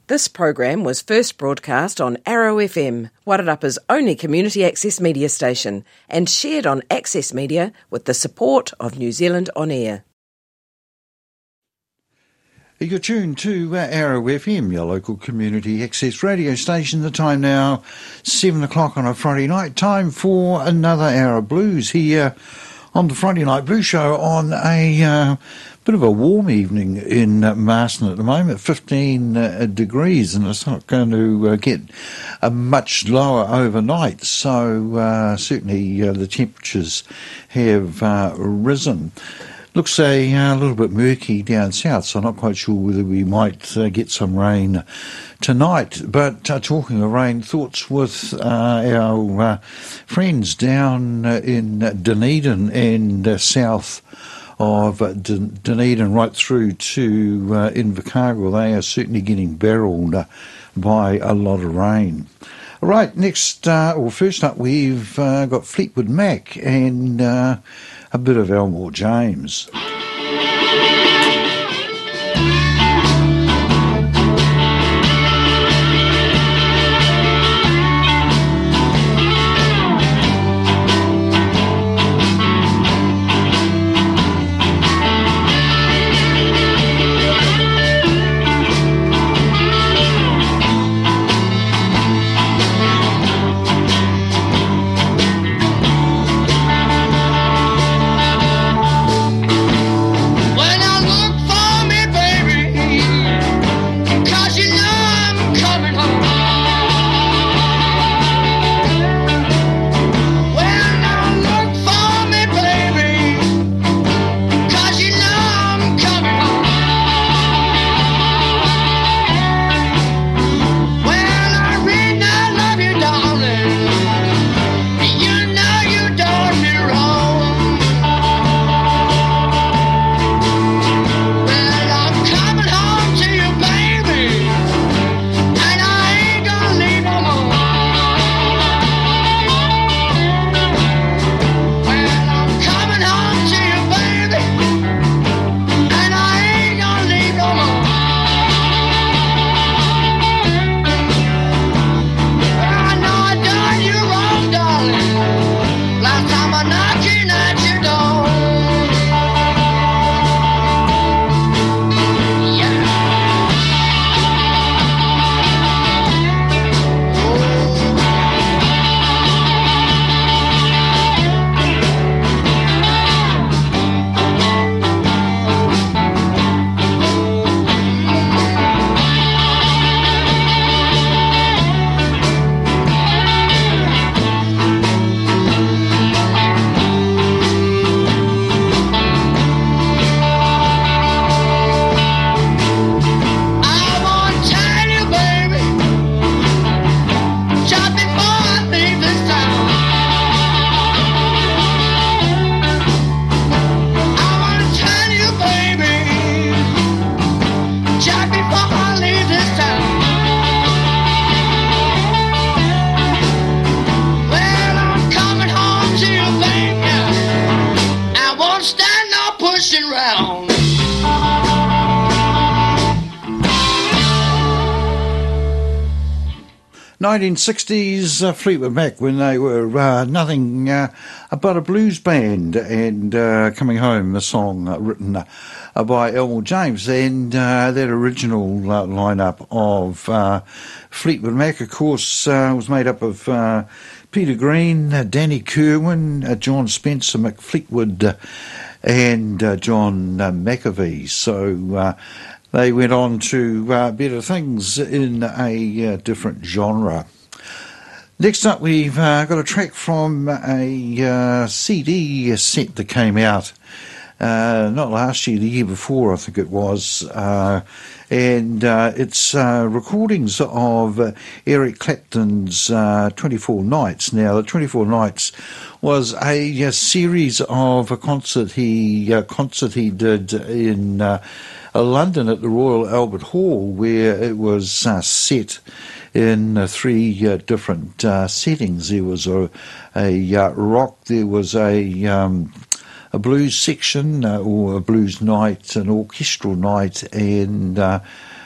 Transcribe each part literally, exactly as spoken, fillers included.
This program was first broadcast on Arrow F M, Wairarapa's only community access media station, and shared on Access Media with the support of New Zealand On Air. You're tuned to uh, Arrow F M, your local community access radio station. The time now, seven o'clock on a Friday night. Time for another hour of blues here on the Friday Night Blues Show on a uh, bit of a warm evening in uh, Marston at the moment, fifteen uh, degrees, and it's not going to uh, get uh, much lower overnight. So uh, certainly uh, the temperatures have uh, risen. Looks a uh, little bit murky down south, so I'm not quite sure whether we might uh, get some rain tonight. But uh, talking of rain, thoughts with uh, our uh, friends down uh, in Dunedin and uh, south of uh, Dun- Dunedin right through to uh, Invercargill. They are certainly getting barreled uh, by a lot of rain. Right, next, uh, or first up, we've uh, got Fleetwood Mac and uh, a bit of Elmore James. nineteen sixties uh, Fleetwood Mac, when they were uh, nothing uh, but a blues band, and uh, Coming Home, a song uh, written uh, by Elmore James, and uh, that original uh, lineup of uh, Fleetwood Mac, of course, uh, was made up of uh, Peter Green, uh, Danny Kerwin, uh, John Spencer, Mick Fleetwood, uh, and uh, John uh, McAvee. So uh, they went on to uh, better things in a uh, different genre. Next up, we've uh, got a track from a uh, C D set that came out uh, not last year, the year before, I think it was, uh, and uh, it's uh, recordings of uh, Eric Clapton's uh, twenty-four Nights. Now, the twenty-four Nights was a, a series of a concert he uh, concert he did in uh, London at the Royal Albert Hall, where it was uh, set in uh, three uh, different uh, settings. There was a, a uh, rock, there was a um, a blues section, uh, or a blues night, an orchestral night, and uh,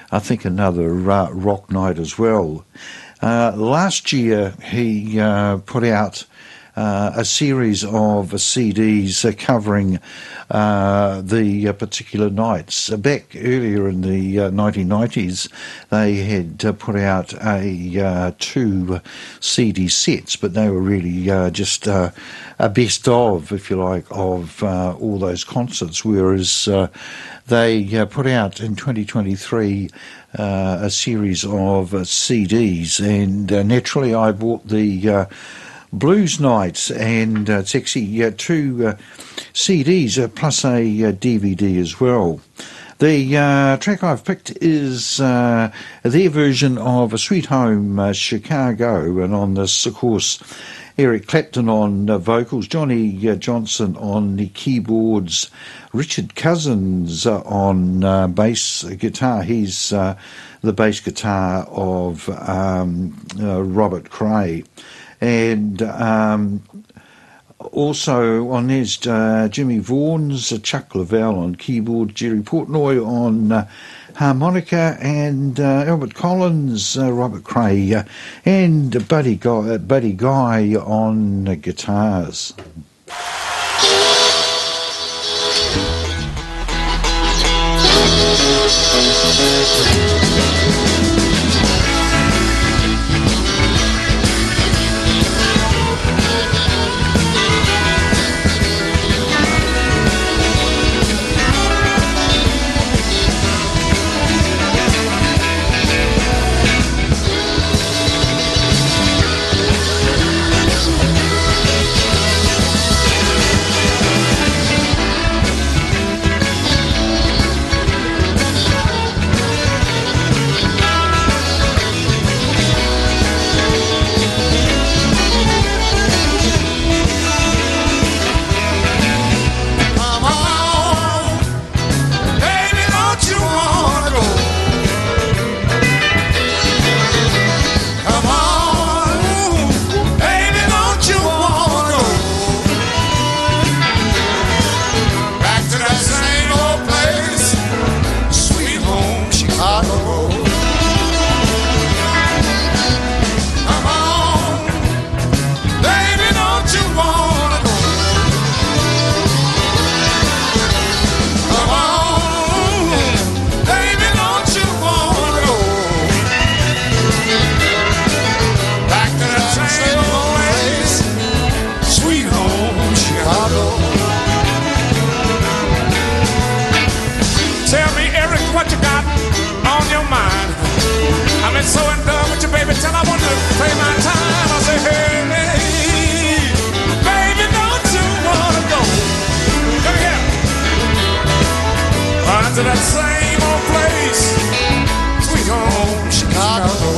I think another uh, rock night as well. Uh, last year he uh, put out uh, a series of C Ds uh, covering uh, the uh, particular nights. Uh, back earlier in the uh, nineteen nineties, they had uh, put out a uh, two C D sets, but they were really uh, just uh, a best of, if you like, of uh, all those concerts, whereas uh, they uh, put out in twenty twenty-three uh, a series of uh, C Ds, and uh, naturally I bought the uh, Blues Nights, and uh, it's actually uh, two uh, C Ds uh, plus a uh, D V D as well. The uh, track I've picked is uh, their version of A Sweet Home uh, Chicago, and on this, of course, Eric Clapton on uh, vocals, Johnny uh, Johnson on the keyboards, Richard Cousins uh, on uh, bass guitar. He's uh, the bass guitar of um, uh, Robert Cray. And um, also on there's uh, Jimmy Vaughan's, uh, Chuck Leavell on keyboard, Jerry Portnoy on uh, harmonica, and uh, Albert Collins, uh, Robert Cray, uh, and Buddy Guy, uh, Buddy Guy on uh, guitars. To that same old place, sweet home Chicago.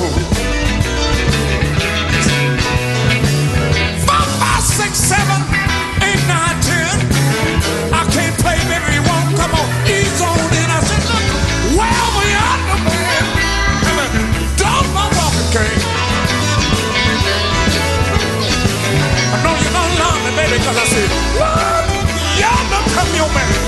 Four, five, six, seven, eight, nine, ten. I can't play, baby, you won't come on. Ease on in. I said, look, wherever you are, the man, don't my walking king. I know you're gonna love me, baby, cause I said, what? Y'all don't come your man.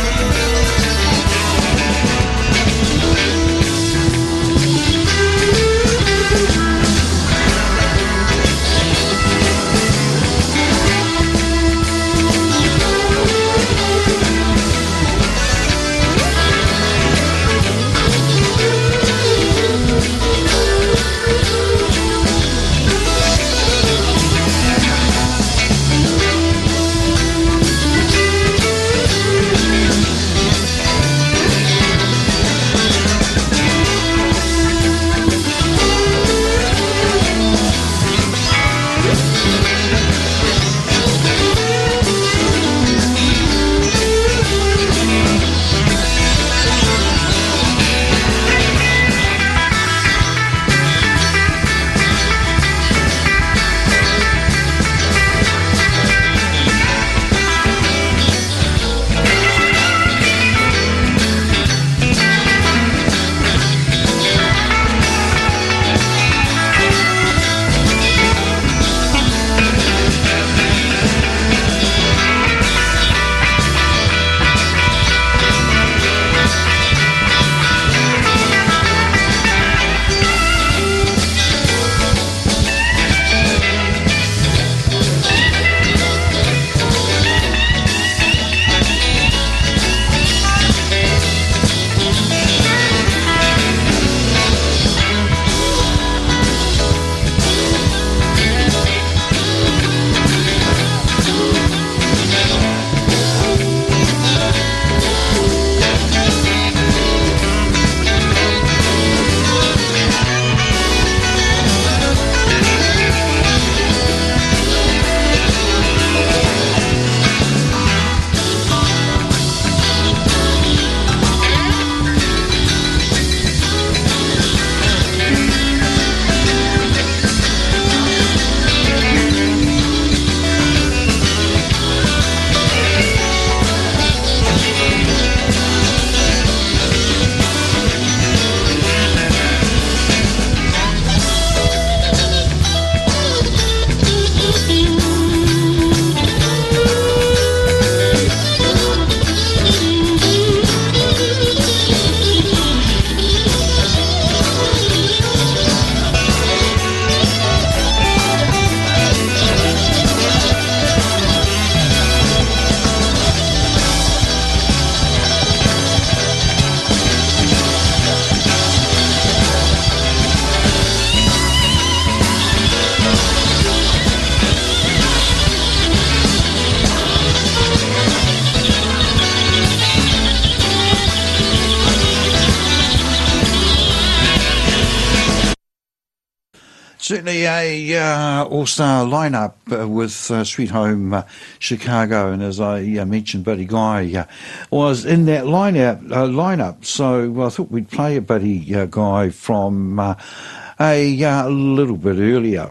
Certainly a uh, all-star lineup uh, with uh, Sweet Home uh, Chicago, and as I uh, mentioned, Buddy Guy uh, was in that lineup. Uh, lineup, so I thought we'd play a Buddy uh, Guy from uh, a uh, little bit earlier.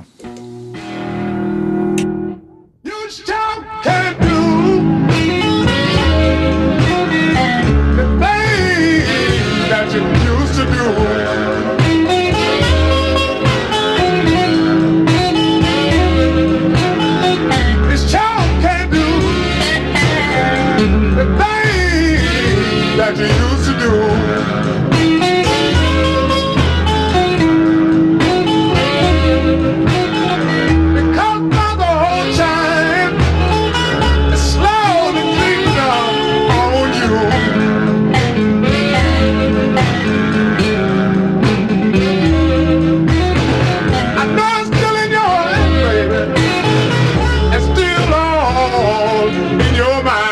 You still can do the things that you used to do. That you used to do. Because by the whole time it's slowly creeping up on you. I know it's still in your head, baby. It's still all in your mind.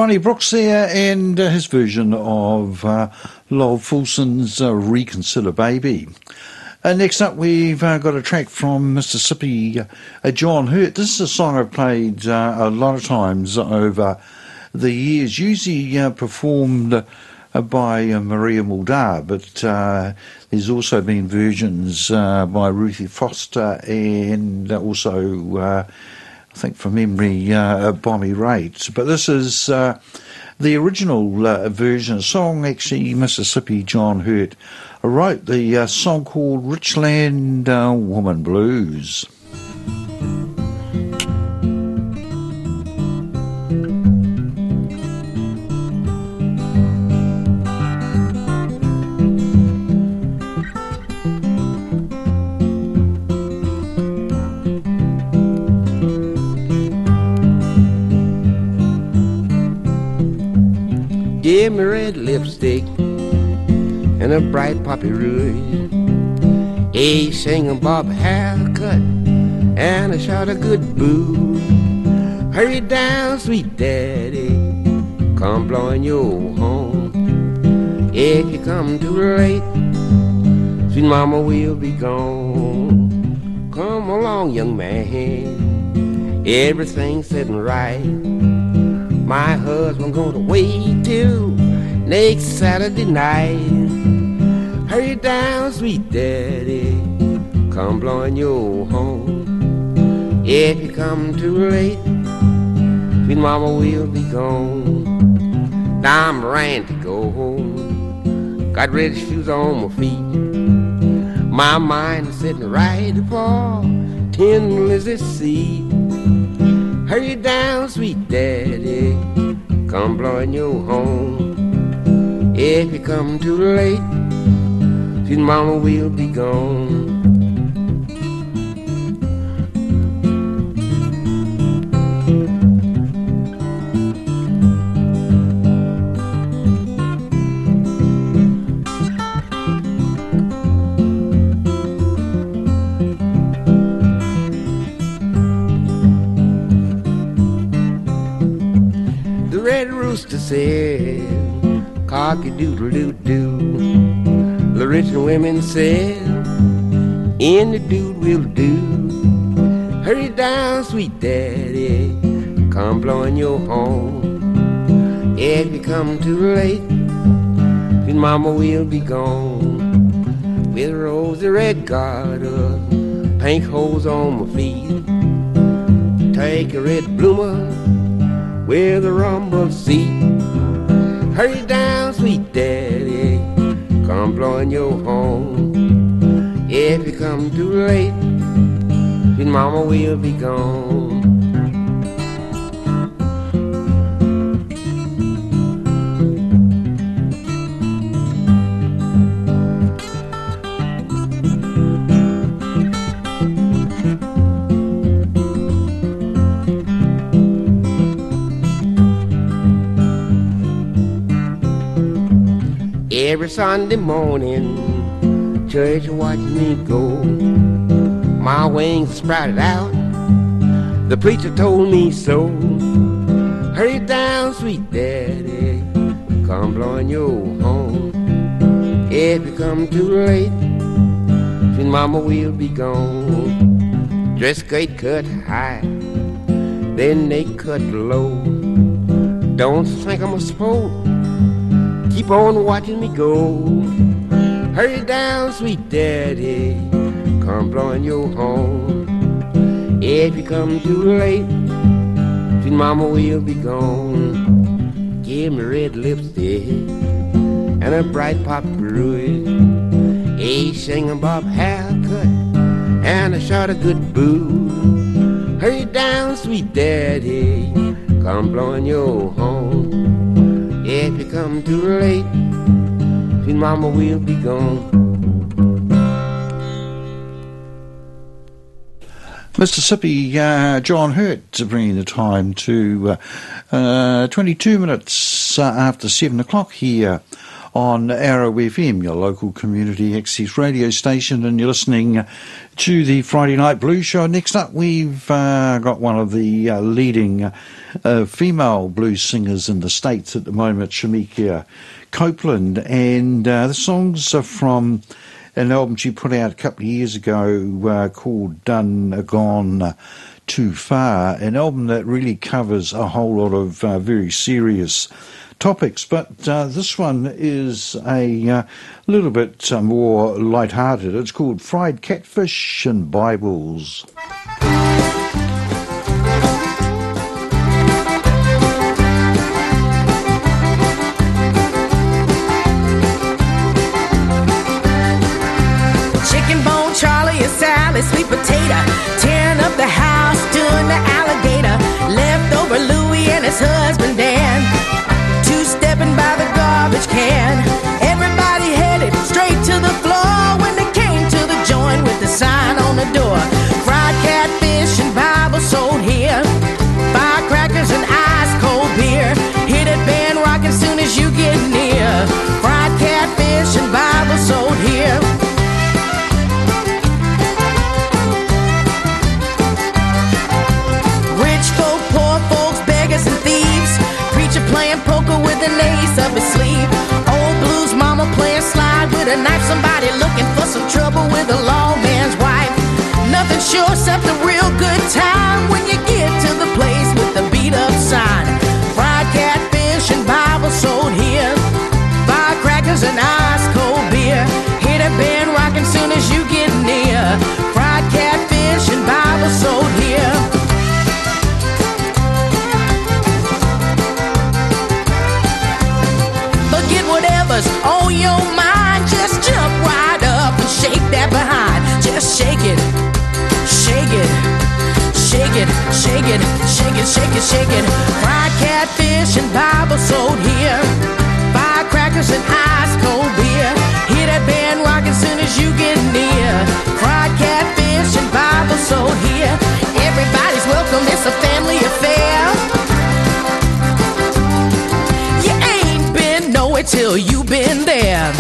Ronnie Brooks there, and uh, his version of uh, Lol Fulson's uh, Reconsider Baby. Uh, next up, we've uh, got a track from Mississippi, uh, John Hurt. This is a song I've played uh, a lot of times over the years, usually uh, performed uh, by uh, Maria Muldaur, but uh, there's also been versions uh, by Ruthie Foster and also, uh, I think from memory, uh, Bonnie Raitt. But this is uh, the original uh, version, a song actually Mississippi John Hurt wrote, the uh, song called Richland uh, Woman Blues. Give me red lipstick and a bright poppy rouge, a singing bob haircut, and a shot of good booze. Hurry down, sweet daddy, come blowing your horn. If you come too late, sweet mama will be gone. Come along, young man, everything's sitting right. My husband gonna wait till next Saturday night. Hurry down, sweet daddy, come blowing your horn. If you come too late, sweet mama will be gone. Now I'm ready to go home, got red shoes on my feet. My mind is sitting right for ten Lizzie seat. Hurry down, sweet daddy, come blowing your horn. If you come too late, sweet mama will be gone. Rooster said, cock-a-doodle-doo-doo. The rich women said, in the dude will do. Hurry down, sweet daddy, come blowing your horn. If you come too late, sweet mama will be gone. With rosy red garter, pink holes on my feet. Take a red bloomer with a rumble seat. Hurry down, sweet daddy, come blowing your horn. If you come too late, sweet mama will be gone. Every Sunday morning, church watch me go. My wings sprouted out, the preacher told me so. Hurry down, sweet daddy, come blowing your horn. If you come too late, sweet mama will be gone. Dress skirt cut high, then they cut low. Don't think I'm a sport, keep on watching me go. Hurry down, sweet daddy, come blowing your horn. If you come too late, sweet mama will be gone. Give me red lipstick and a bright pop rouge, a singing bob haircut, and a shot of good booze. Hurry down, sweet daddy, come blowing your horn. If you come too late, sweet mama will be gone. Mississippi uh, John Hurt bringing the time to uh, uh, twenty-two minutes uh, after seven o'clock here on Arrow F M, your local community access radio station, and you're listening to the Friday Night Blues Show. Next up, we've uh, got one of the uh, leading uh, female blues singers in the States at the moment, Shemekia Copeland, and uh, the songs are from an album she put out a couple of years ago uh, called Done Gone Too Far, an album that really covers a whole lot of uh, very serious topics, but uh, this one is a uh, little bit uh, more light-hearted. It's called Fried Catfish and Bibles. Chicken bone Charlie, a salad, sweet potato, tearing up the house, doing the alligator, leftover Louie and his husband Dan, two-stepping by the garbage can. Everybody headed straight to the floor when they came to the joint with the sign on the door. Fried catfish and Bible sold here, firecrackers and ice cold beer. Hit it band rockin' soon as you get near. Fried catfish and Bible sold here. Playing poker with an ace up his sleeve. Old blues mama playing slide with a knife. Somebody looking for some trouble with a lawman's wife. Nothing sure except a real good time when you get to the place with the beat up sign. Fried catfish and Bible sold here, firecrackers and ice cold beer. Hit a band rockin' soon as you get near. Fried catfish and Bible sold here. Whatever's on your mind, just jump right up and shake that behind. Just shake it, shake it, shake it, shake it, shake it, shake it, shake it. Fried catfish and Bible sold here, firecrackers and ice cold beer. Hear that band rockin' soon as you get near. Fried catfish and Bible sold here. Everybody's welcome, it's a family affair. Till you've been there.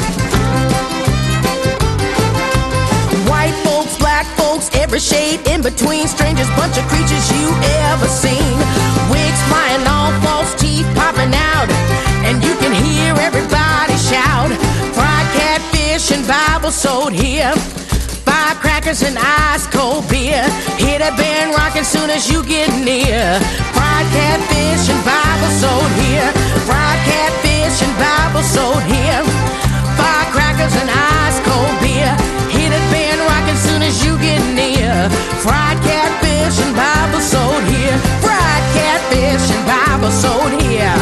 White folks, black folks, every shade in between. Strangers, bunch of creatures you ever seen. Wigs flying off, false teeth popping out, and you can hear everybody shout. Fried catfish and Bible sold here, firecrackers and ice cold beer. Hear that band rockin' soon as you get near. Fried catfish and Bible sold here, fried catfish and Bible sold here, firecrackers and ice cold beer. Hear that band rockin' soon as you get near. Fried catfish and Bible sold here, fried catfish and Bible sold here.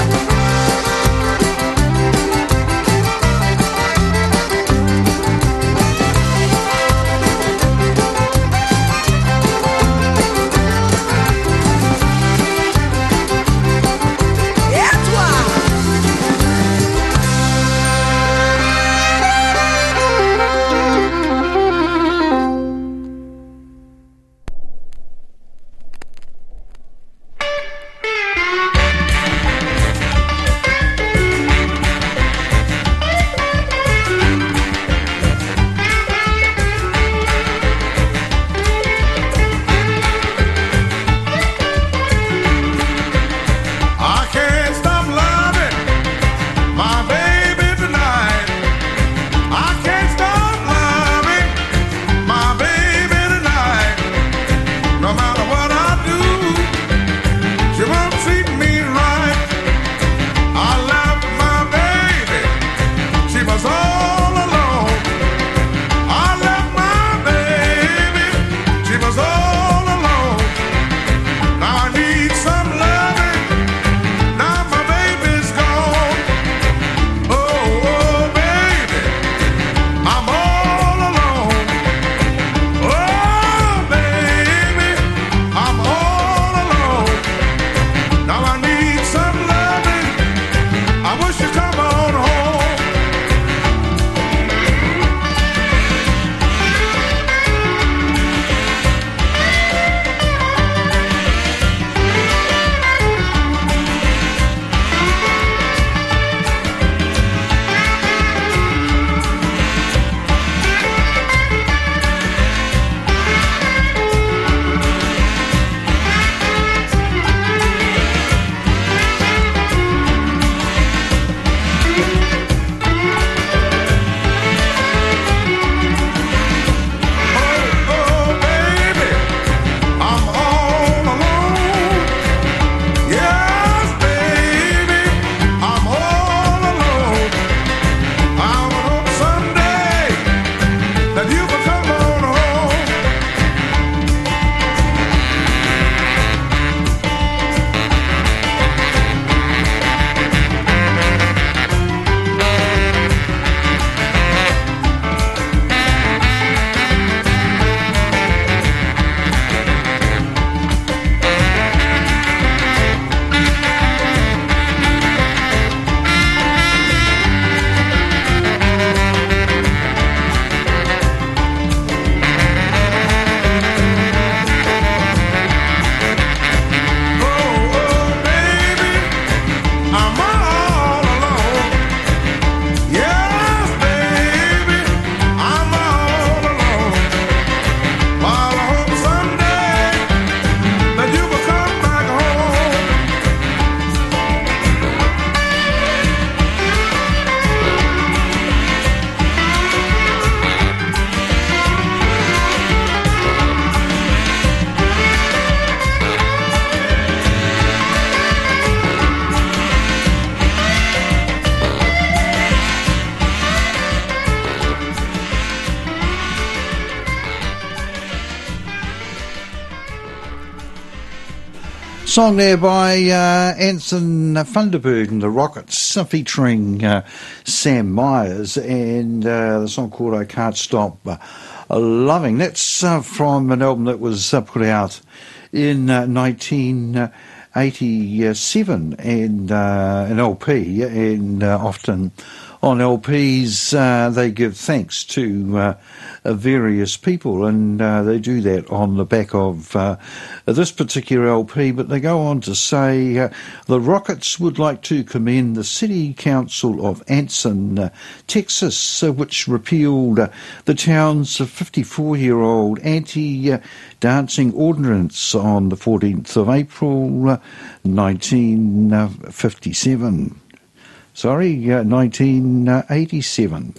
Song there by uh, Anson Thunderbird and the Rockets, uh, featuring uh, Sam Myers, and uh, the song called I Can't Stop uh, Loving. That's uh, from an album that was uh, put out in uh, nineteen eighty-seven, and uh, an L P, and uh, often on L Ps uh, they give thanks to uh, uh, various people, and uh, they do that on the back of uh, this particular L P, but they go on to say uh, the Rockets would like to commend the City Council of Anson, uh, Texas, uh, which repealed uh, the town's fifty-four-year-old anti-dancing ordinance on the fourteenth of April uh, nineteen fifty-seven. Sorry, uh, nineteen eighty-seven.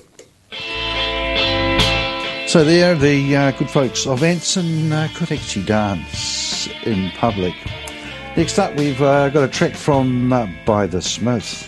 So there, the uh, good folks of Anson uh, could actually dance in public. Next up, we've uh, got a track from uh, By the Smiths.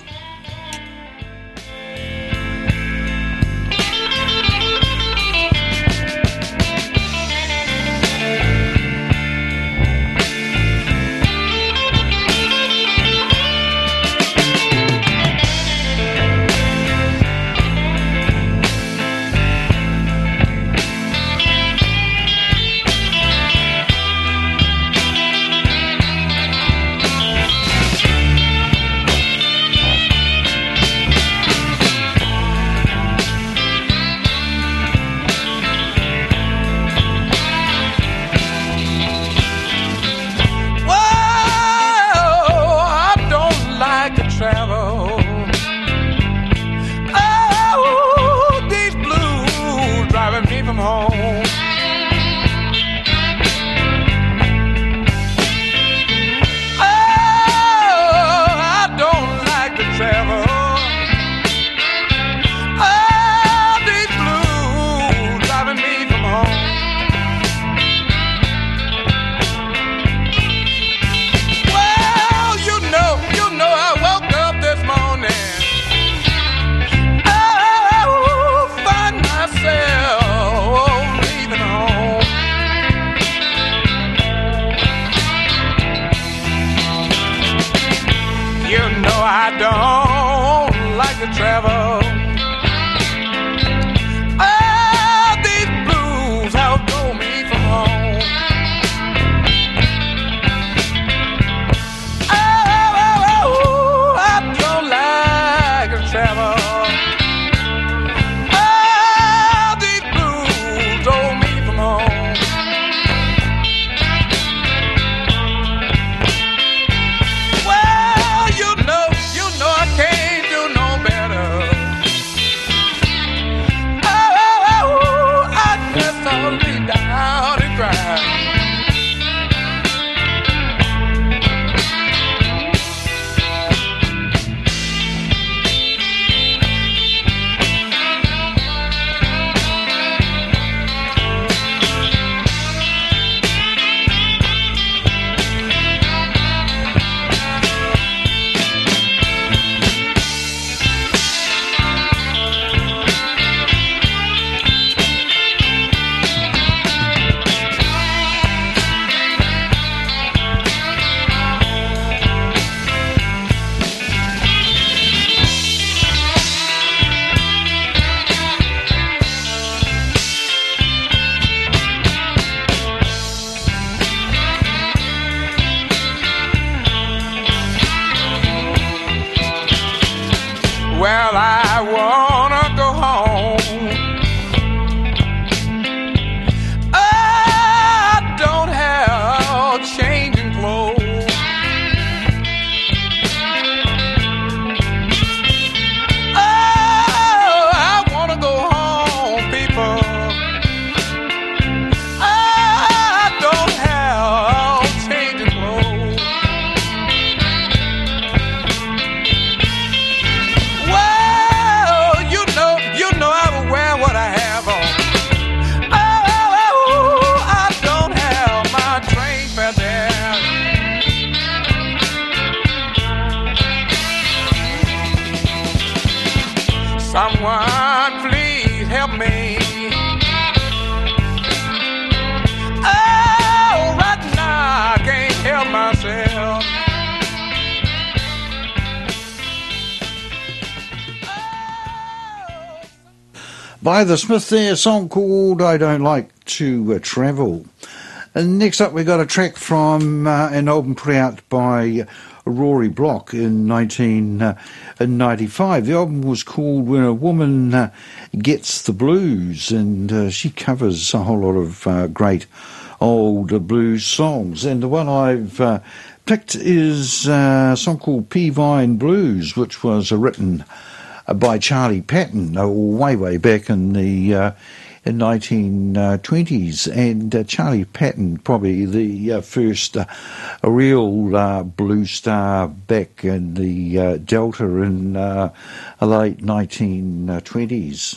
By the Smiths there, a song called I Don't Like to uh, Travel. And next up we got a track from uh, an album put out by Rory Block in nineteen ninety-five. The album was called When a Woman uh, Gets the Blues, and uh, she covers a whole lot of uh, great old uh, blues songs. And the one I've uh, picked is uh, a song called Peavine Blues, which was uh, written uh, by Charlie Patton uh, way, way back in the uh, in nineteen twenties, and uh, Charlie Patton, probably the uh, first uh, real uh, blues star back in the uh, Delta in uh, the late nineteen twenties.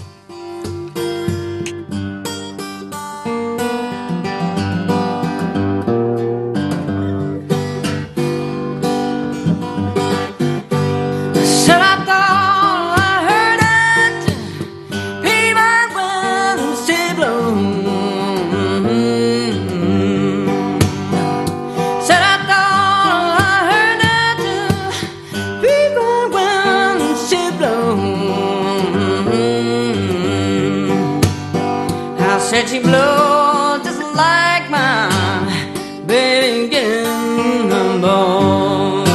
Said she blows just like my baby getting born.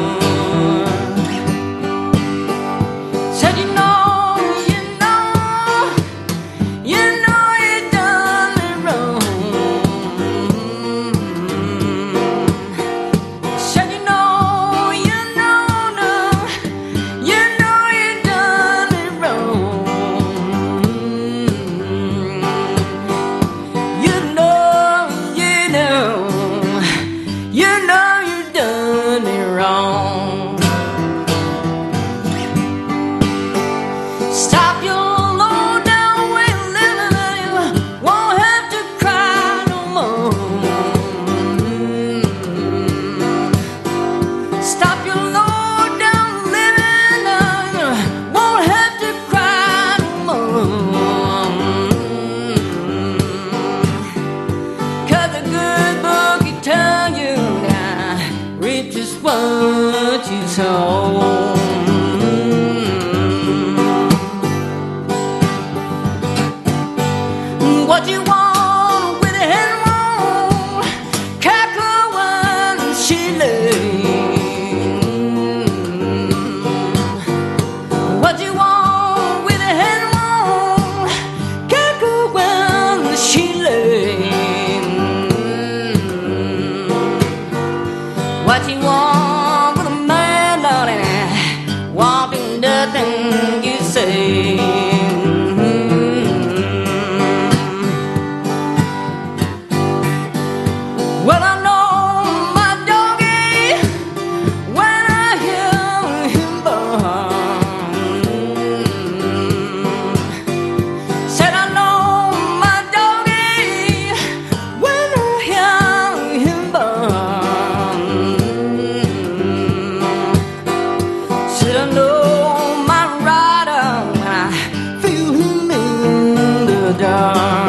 Said you know, you know, you know you done me wrong. Said you know, you know, no, you know you done me wrong. What you told. What you want with a hen won't cackle when she lays. What you want with a hen won't cackle when she lays. What you want with a man, darling, wanting nothing you say. Well, I know my doggy when I hear him bark. Said I know my doggy when I hear him bark. Said I know my rider when I feel him in the dark.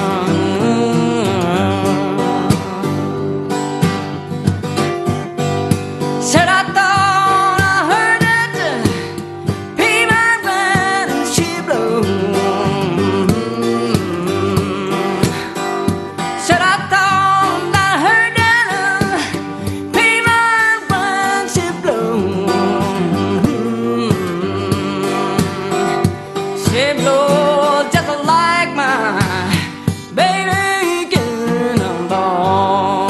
Said I thought I heard it, Peavine when she blows. Said I thought I heard it, Peavine when she blows. She blows just like my baby getting born.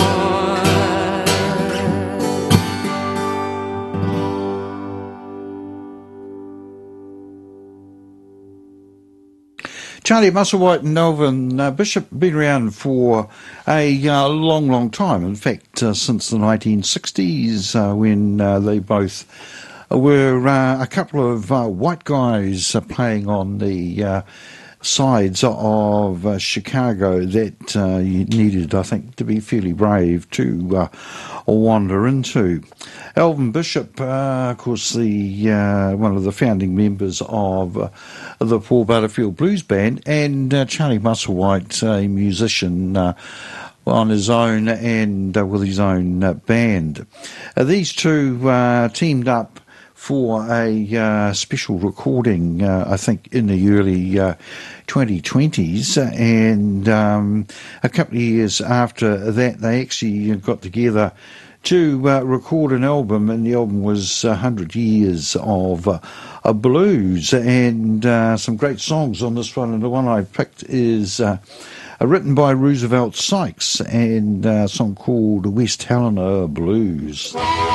Charlie Musselwhite and Melvin uh, Bishop have been around for a uh, long, long time. In fact, uh, since the nineteen sixties, uh, when uh, they both were uh, a couple of uh, white guys uh, playing on the uh, sides of uh, Chicago that uh, you needed, I think, to be fairly brave to uh, wander into. Elvin Bishop, uh, of course, the uh, one of the founding members of uh, the Paul Butterfield Blues Band, and uh, Charlie Musselwhite, a musician uh, on his own and uh, with his own uh, band. Uh, these two uh, teamed up for a uh, special recording, uh, I think, in the early uh, twenty twenties. And um, a couple of years after that, they actually got together to uh, record an album, and the album was one hundred years of uh, a blues, and uh, some great songs on this one. And the one I picked is uh, written by Roosevelt Sykes, and a song called West Helena Blues.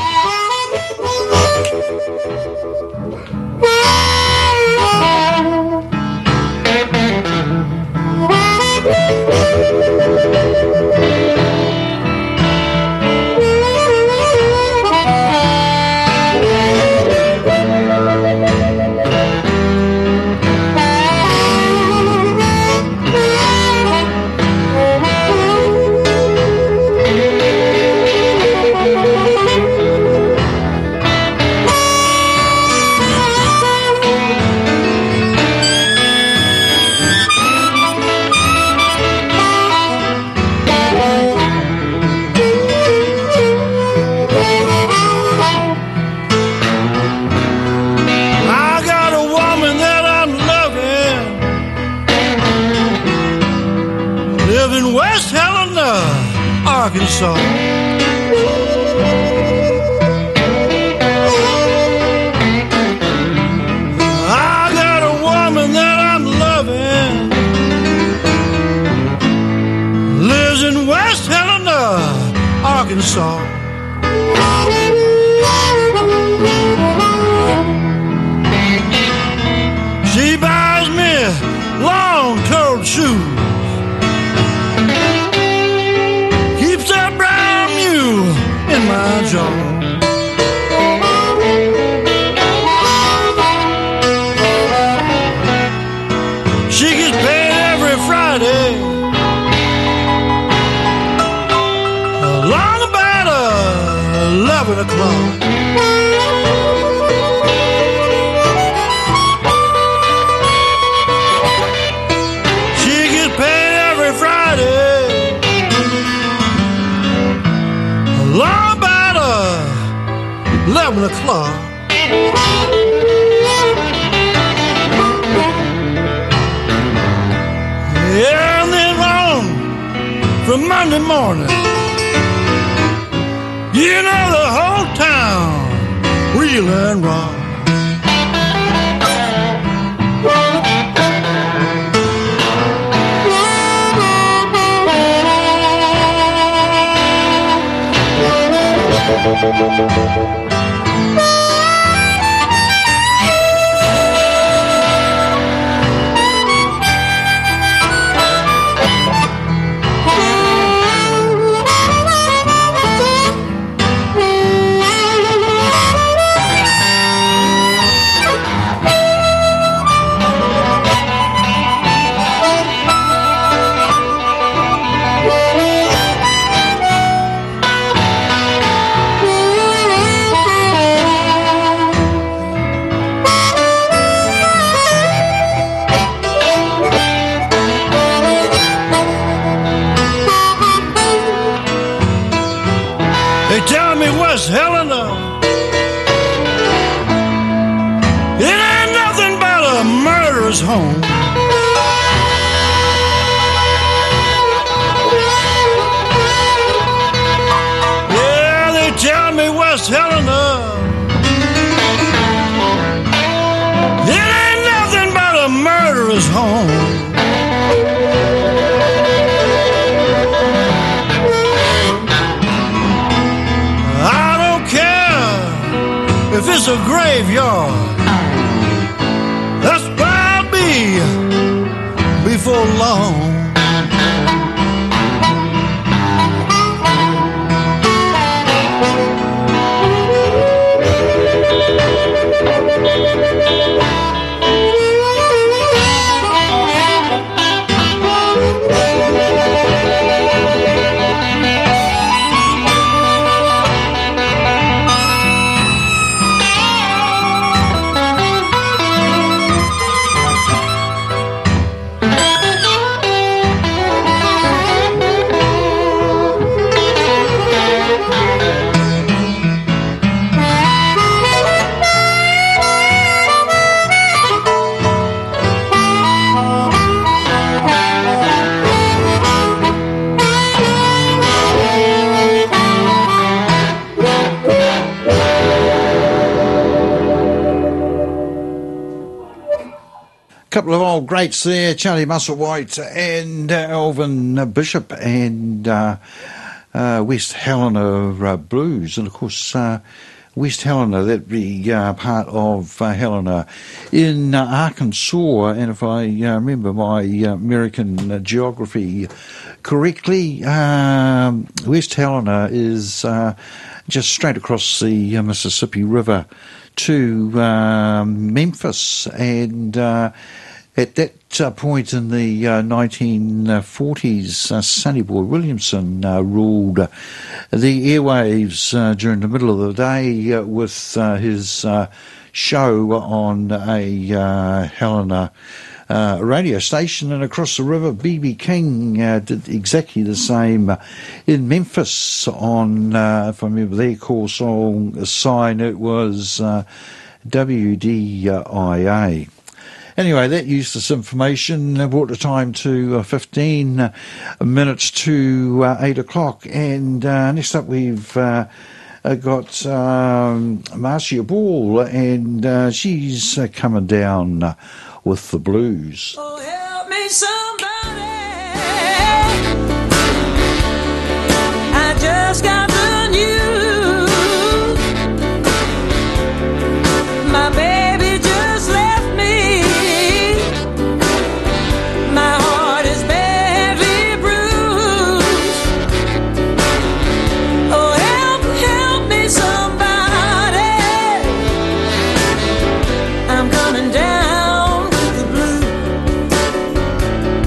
Arkansas. I got a woman that I'm loving, lives in West Helena, Arkansas. She buys me long-toed shoes, in my jaw. She gets paid every Friday, along about eleven o'clock. She gets paid every Friday, along about eleven o'clock. Yeah, and then on from Monday morning, you know the whole town reel and rock. West Helena, it ain't nothing but a murderer's home. Yeah, they tell me West Helena, it ain't nothing but a murderer's home. If it's a graveyard, that's where I'll be before long. couple of old greats there, Charlie Musselwhite and uh, Alvin Bishop and uh, uh, West Helena uh, Blues. And of course, uh, West Helena, that'd be uh, part of uh, Helena in uh, Arkansas. And if I uh, remember my uh, American uh, geography correctly, um, West Helena is uh, just straight across the uh, Mississippi River to um, Memphis, and uh, at that uh, point in the uh, nineteen forties, uh, Sonny Boy Williamson uh, ruled uh, the airwaves uh, during the middle of the day uh, with uh, his uh, show on a uh, Helena uh, radio station, and across the river, B B King uh, did exactly the same uh, in Memphis on, uh, if I remember their call song sign, it was uh, W D I A. Anyway, that useless information brought the time to uh, fifteen minutes to uh, eight o'clock. And uh, next up we've uh, got um, Marcia Ball, and uh, she's uh, coming down uh, with the blues. Oh, help me somebody. I just got the news. My baby just left me. My heart is badly bruised. Oh, help, help me somebody. I'm coming down with the blues.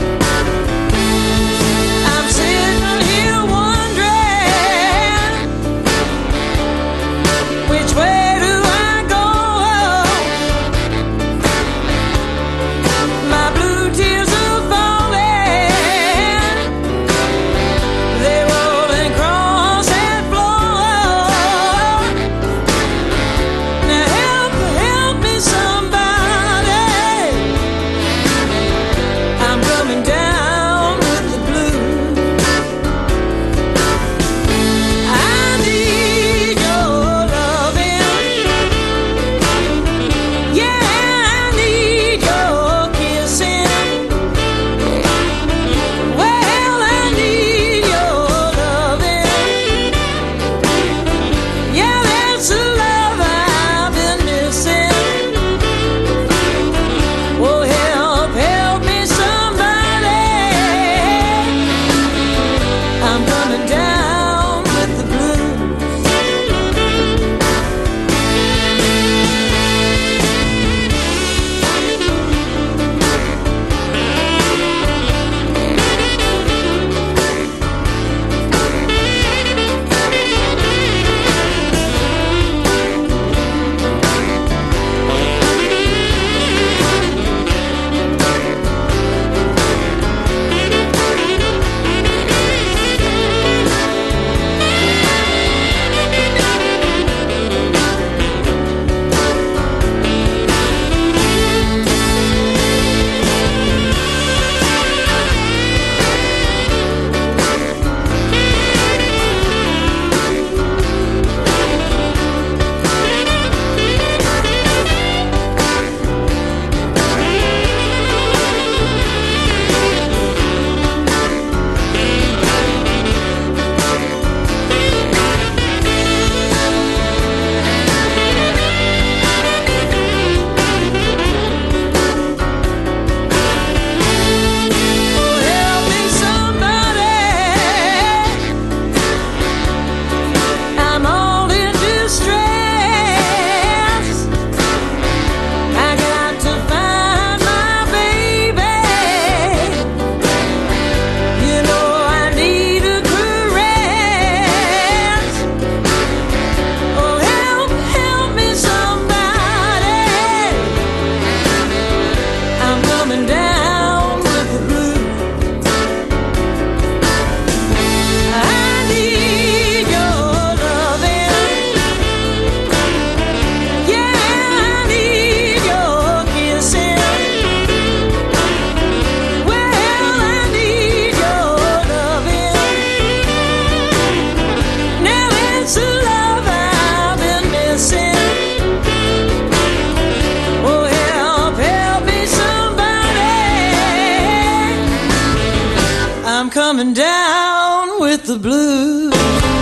coming down with the blues.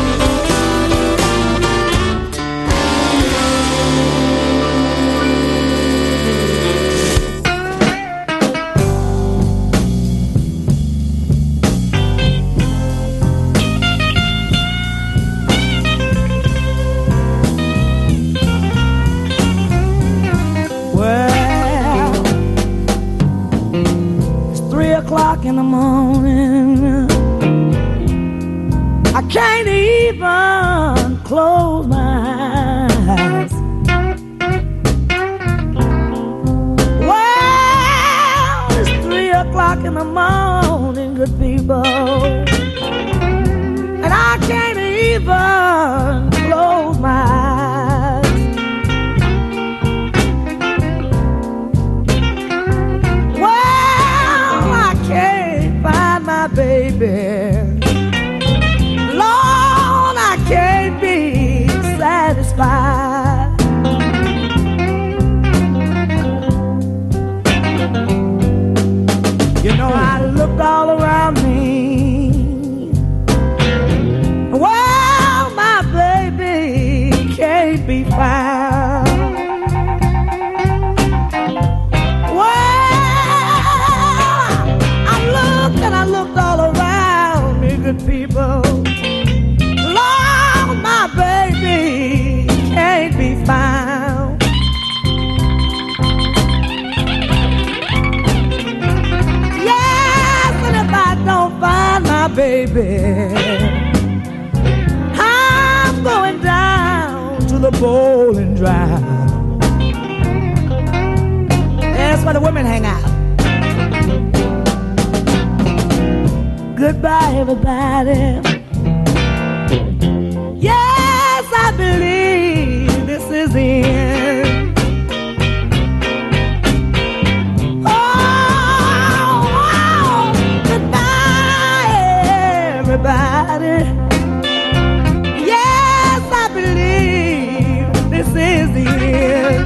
O'clock in the morning, I can't even close my eyes. Well, it's three o'clock in the morning, good people, and I can't even close my eyes. Baby, Lord, I can't be satisfied. You know, I looked all around me. Well, my baby can't be found. And I looked all around me, good people. Lord, my baby can't be found. Yes, and if I don't find my baby, I'm going down to the bowling drive. That's where the women hang out. Goodbye, everybody. Yes, I believe this is the end. Oh, oh, goodbye, everybody. Yes, I believe this is the end.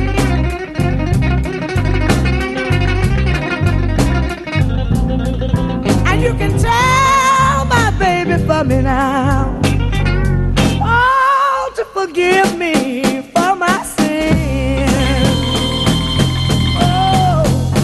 And you can tell baby for me now, oh, to forgive me for my sin. Oh.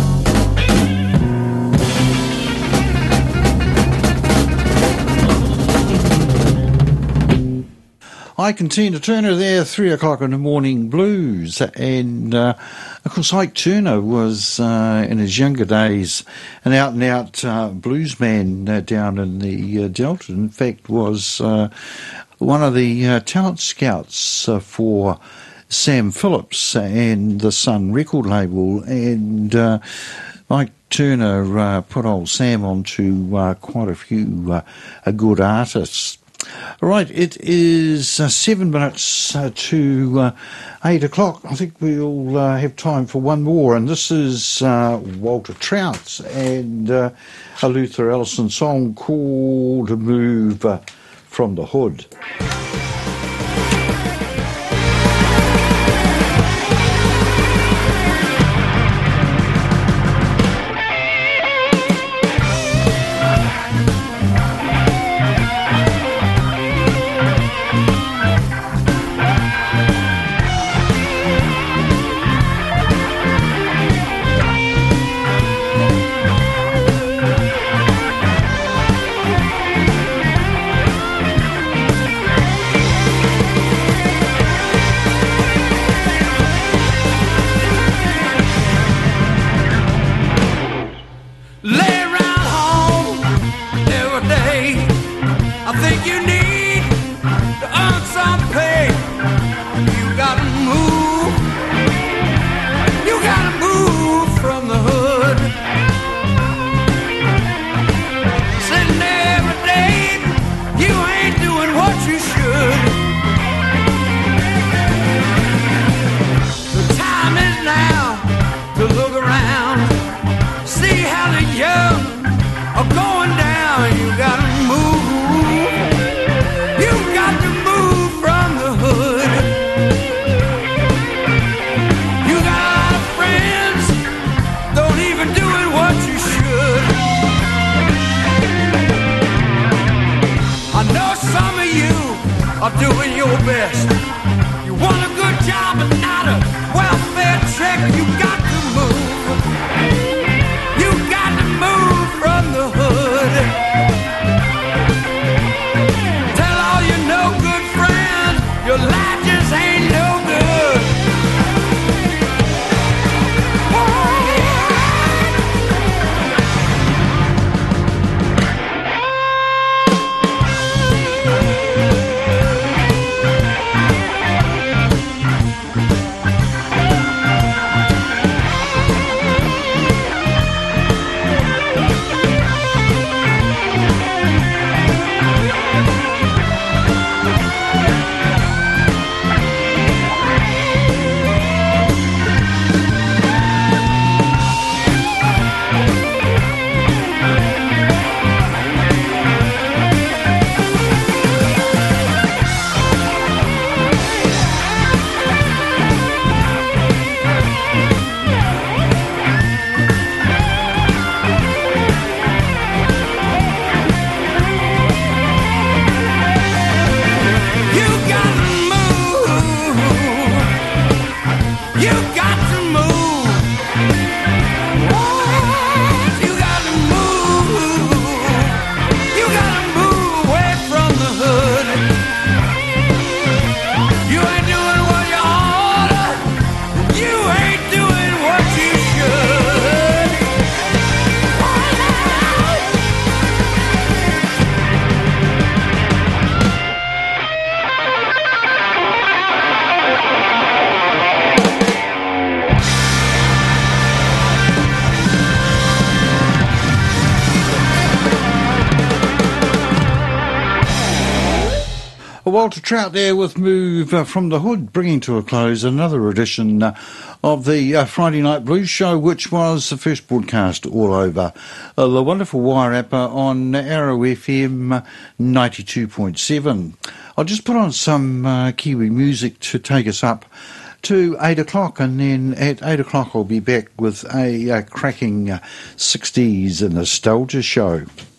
I Tina Turner there, three o'clock in the morning blues, and uh, of course Ike Turner was uh, in his younger days an out and out uh, blues man uh, down in the uh, Delta. In fact, was uh, one of the uh, talent scouts uh, for Sam Phillips and the Sun record label, and uh, Ike Turner uh, put old Sam onto uh, quite a few uh, good artists. Right, it is uh, seven minutes uh, to uh, eight o'clock. I think we'll uh, have time for one more, and this is uh, Walter Trout and uh, a Luther Allison song called Move uh, from the Hood. are doing your best. You want a good job and not a welfare check. You got to move. You got to move from the hood. Tell all your no good friends your life just ain't no good. Walter Trout there with Move uh, from the Hood, bringing to a close another edition uh, of the uh, Friday Night Blues Show, which was the first broadcast all over uh, the wonderful Wairarapa on Arrow F M ninety-two point seven. I'll just put on some uh, Kiwi music to take us up to eight o'clock, and then at eight o'clock I'll be back with a uh, cracking uh, sixties nostalgia show.